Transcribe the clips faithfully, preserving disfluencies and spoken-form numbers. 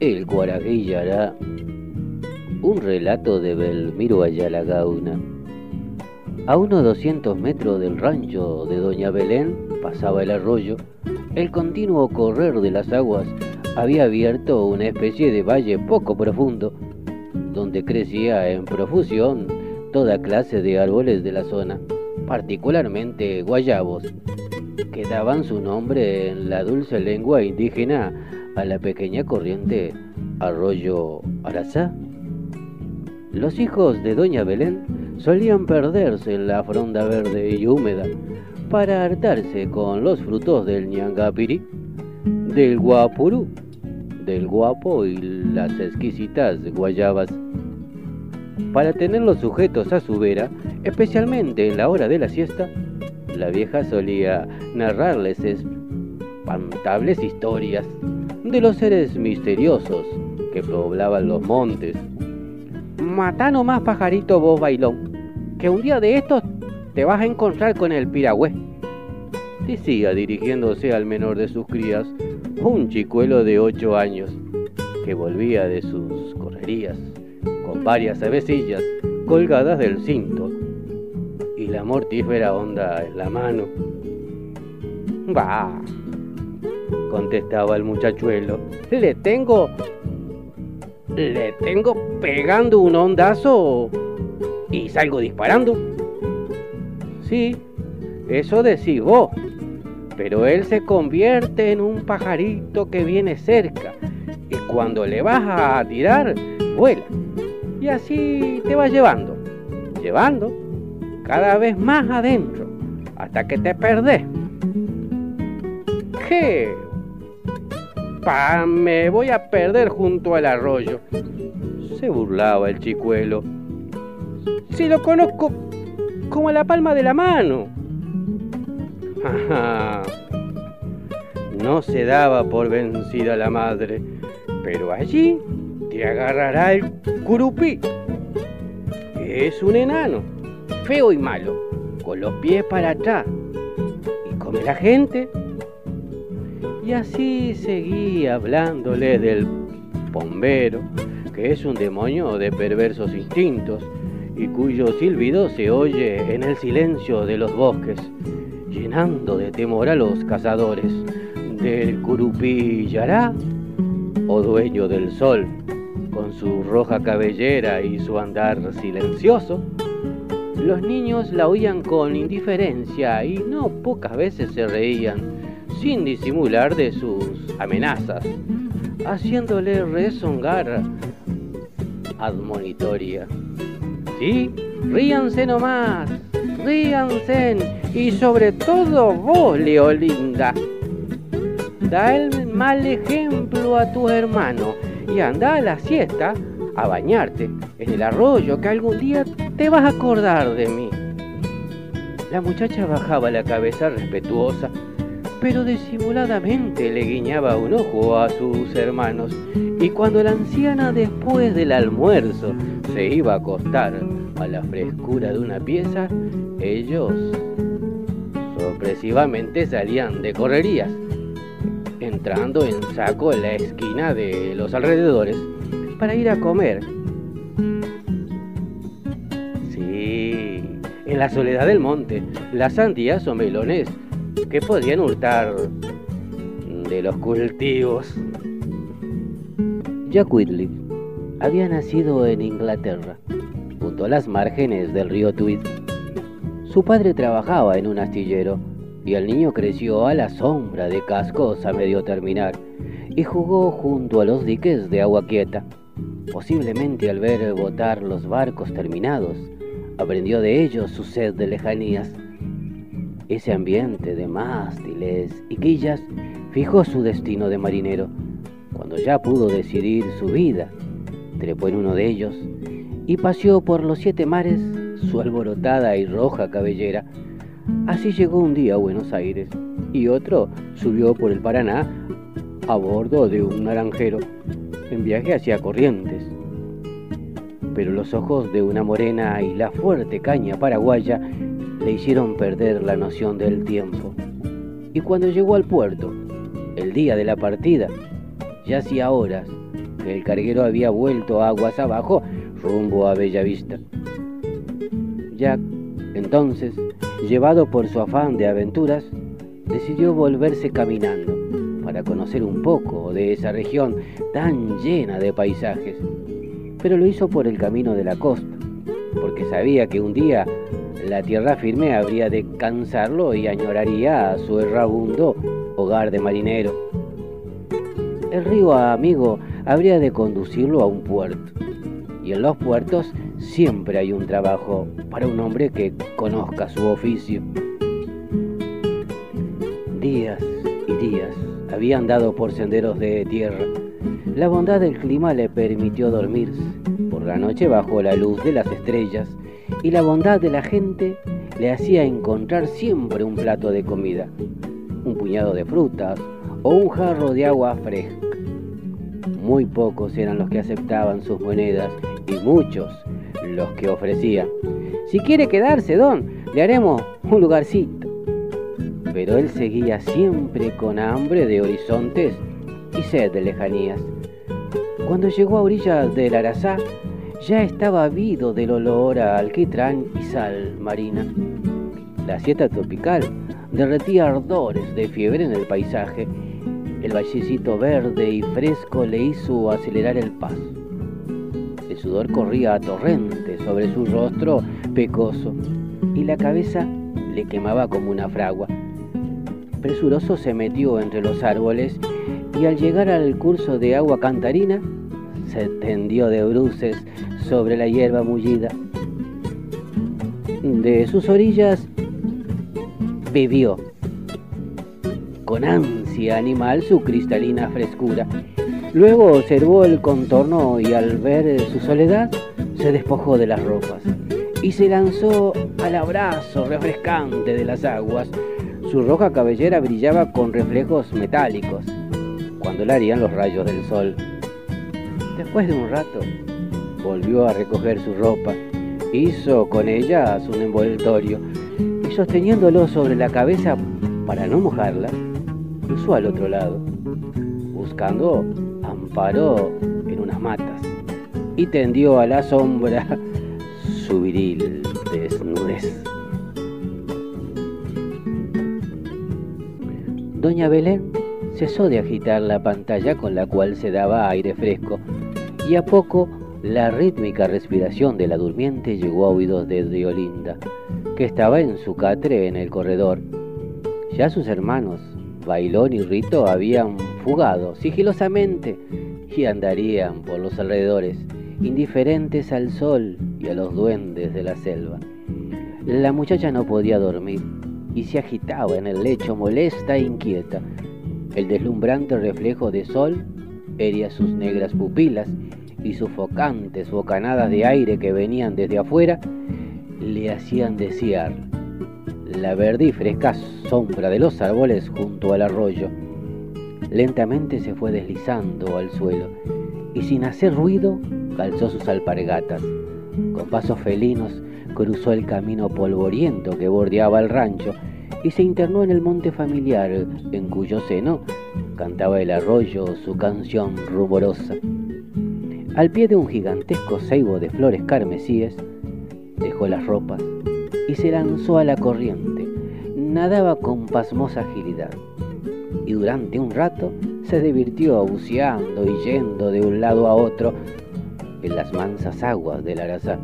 El Guaraguillará, un relato de Belmiro Ayala Gauna. A unos doscientos metros del rancho de Doña Belén pasaba el arroyo. El continuo correr de las aguas había abierto una especie de valle poco profundo, donde crecía en profusión toda clase de árboles de la zona, particularmente guayabos, que daban su nombre en la dulce lengua indígena a la pequeña corriente Arroyo Arazá. Los hijos de Doña Belén solían perderse en la fronda verde y húmeda para hartarse con los frutos del ñangapirí, del guapurú, del guapo y las exquisitas guayabas. Para tenerlos sujetos a su vera, especialmente en la hora de la siesta, la vieja solía narrarles espantables historias de los seres misteriosos que poblaban los montes. Matá nomás, pajarito vos bailón, que un día de estos te vas a encontrar con el piragüé, decía dirigiéndose al menor de sus crías, un chicuelo de ocho años, que volvía de sus correrías con varias avecillas colgadas del cinto y la mortífera honda en la mano. Bah, contestaba el muchachuelo, le tengo, le tengo pegando un hondazo y salgo disparando. Sí, eso decís vos, pero él se convierte en un pajarito que viene cerca y cuando le vas a tirar, vuela y así te va llevando, llevando cada vez más adentro hasta que te perdés. ¿Qué? Pa, me voy a perder junto al arroyo, se burlaba el chicuelo. Si lo conozco como a la palma de la mano. Ajá. No se daba por vencida la madre, pero allí te agarrará el curupí, que es un enano, feo y malo, con los pies para atrás, y come la gente. Y así seguía hablándole del pombero, que es un demonio de perversos instintos, y cuyo silbido se oye en el silencio de los bosques, llenando de temor a los cazadores. Del curupillará, o dueño del sol, con su roja cabellera y su andar silencioso, los niños la oían con indiferencia y no pocas veces se reían, sin disimular de sus amenazas, haciéndole rezongar admonitoria. Sí, ríanse nomás, ríanse, y sobre todo vos, Leolinda, da el mal ejemplo a tu hermano y anda a la siesta a bañarte en el arroyo, que algún día te vas a acordar de mí. La muchacha bajaba la cabeza respetuosa, pero disimuladamente le guiñaba un ojo a sus hermanos, y cuando la anciana después del almuerzo se iba a acostar a la frescura de una pieza, ellos sorpresivamente salían de correrías, entrando en saco en la esquina de los alrededores para ir a comer. Sí, en la soledad del monte, las sandías o melones que podían hurtar de los cultivos. Jack Whitliff había nacido en Inglaterra, junto a las márgenes del río Tweed. Su padre trabajaba en un astillero y el niño creció a la sombra de cascos a medio terminar y jugó junto a los diques de agua quieta. Posiblemente al ver botar los barcos terminados, aprendió de ellos su sed de lejanías. Ese ambiente de mástiles y quillas fijó su destino de marinero. Cuando ya pudo decidir su vida, trepó en uno de ellos y paseó por los siete mares su alborotada y roja cabellera. Así llegó un día a Buenos Aires y otro subió por el Paraná a bordo de un naranjero en viaje hacia Corrientes. Pero los ojos de una morena y la fuerte caña paraguaya le hicieron perder la noción del tiempo. Y cuando llegó al puerto, el día de la partida, ya hacía horas que el carguero había vuelto aguas abajo rumbo a Bellavista. Jack, entonces, llevado por su afán de aventuras, decidió volverse caminando para conocer un poco de esa región tan llena de paisajes, pero lo hizo por el camino de la costa, porque sabía que un día la tierra firme habría de cansarlo y añoraría a su errabundo hogar de marinero. El río amigo habría de conducirlo a un puerto, y en los puertos siempre hay un trabajo para un hombre que conozca su oficio. Días y días había andado por senderos de tierra. La bondad del clima le permitió dormirse por la noche bajo la luz de las estrellas, y la bondad de la gente le hacía encontrar siempre un plato de comida, un puñado de frutas o un jarro de agua fresca. Muy pocos eran los que aceptaban sus monedas y muchos los que ofrecían: si quiere quedarse, don, le haremos un lugarcito. Pero él seguía siempre con hambre de horizontes y sed de lejanías. Cuando llegó a orillas del Arazá, ya estaba ávido del olor a alquitrán y sal marina. La siesta tropical derretía ardores de fiebre en el paisaje. El vallecito verde y fresco le hizo acelerar el paso. El sudor corría a torrentes sobre su rostro pecoso y la cabeza le quemaba como una fragua. Presuroso se metió entre los árboles y al llegar al curso de agua cantarina se tendió de bruces sobre la hierba mullida. De sus orillas bebió con ansia animal su cristalina frescura. Luego observó el contorno y al ver su soledad se despojó de las ropas y se lanzó al abrazo refrescante de las aguas. Su roja cabellera brillaba con reflejos metálicos cuando la harían los rayos del sol. Después de un rato volvió a recoger su ropa, hizo con ella un envoltorio y sosteniéndolo sobre la cabeza para no mojarla, cruzó al otro lado, buscando amparo en unas matas, y tendió a la sombra su viril desnudez. Doña Belén cesó de agitar la pantalla con la cual se daba aire fresco, y a poco la rítmica respiración de la durmiente llegó a oídos de Diolinda, que estaba en su catre en el corredor. Ya sus hermanos, Bailón y Rito, habían fugado sigilosamente y andarían por los alrededores, indiferentes al sol y a los duendes de la selva. La muchacha no podía dormir y se agitaba en el lecho molesta e inquieta. El deslumbrante reflejo de sol hería sus negras pupilas y sufocantes bocanadas de aire que venían desde afuera le hacían desear la verde y fresca sombra de los árboles junto al arroyo. Lentamente se fue deslizando al suelo y sin hacer ruido calzó sus alpargatas. Con pasos felinos cruzó el camino polvoriento que bordeaba el rancho y se internó en el monte familiar en cuyo seno cantaba el arroyo su canción rumorosa. Al pie de un gigantesco ceibo de flores carmesíes dejó las ropas y se lanzó a la corriente. Nadaba con pasmosa agilidad y durante un rato se divirtió buceando y yendo de un lado a otro en las mansas aguas del Arazá.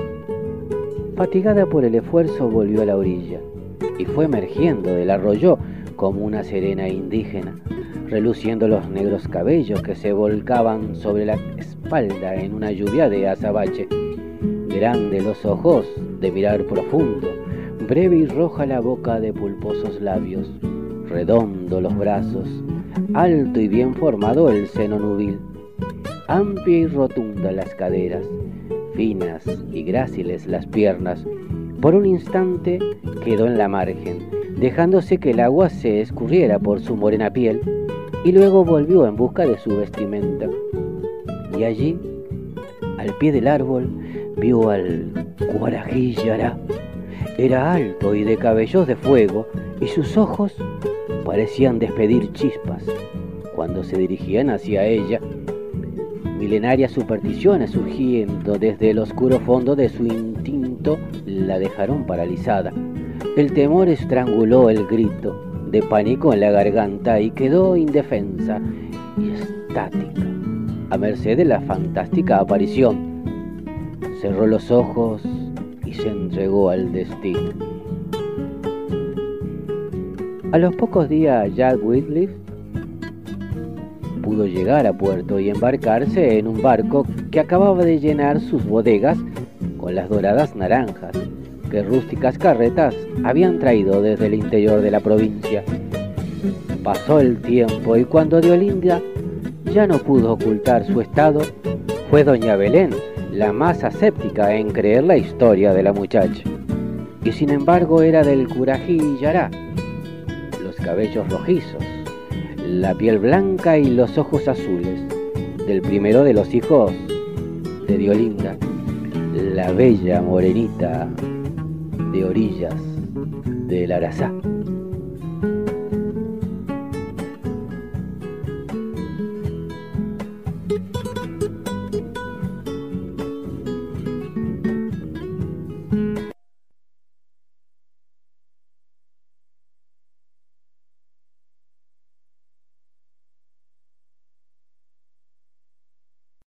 Fatigada por el esfuerzo, volvió a la orilla y fue emergiendo del arroyo como una serena indígena, reluciendo los negros cabellos que se volcaban sobre la espalda en una lluvia de azabache. Grande los ojos de mirar profundo, breve y roja la boca de pulposos labios, redondo los brazos, alto y bien formado el seno nubil, amplia y rotunda las caderas, finas y gráciles las piernas. Por un instante quedó en la margen, dejándose que el agua se escurriera por su morena piel, y luego volvió en busca de su vestimenta. Y allí, al pie del árbol, vio al Guarajillará. Era alto y de cabellos de fuego, y sus ojos parecían despedir chispas cuando se dirigían hacia ella. milenarias supersticiones surgiendo desde el oscuro fondo de su instinto la dejaron paralizada. El temor estranguló el grito de pánico en la garganta y quedó indefensa y estática, a merced de la fantástica aparición. Cerró los ojos y se entregó al destino. A los pocos días, Jack Whitliff pudo llegar a puerto y embarcarse en un barco que acababa de llenar sus bodegas con las doradas naranjas que rústicas carretas habían traído desde el interior de la provincia. Pasó el tiempo y cuando Diolinda ya no pudo ocultar su estado, fue doña Belén la más aséptica en creer la historia de la muchacha. Y sin embargo era del Curají Yará, los cabellos rojizos, la piel blanca y los ojos azules, del primero de los hijos de Diolinda, la bella morenita de orillas del Arazá.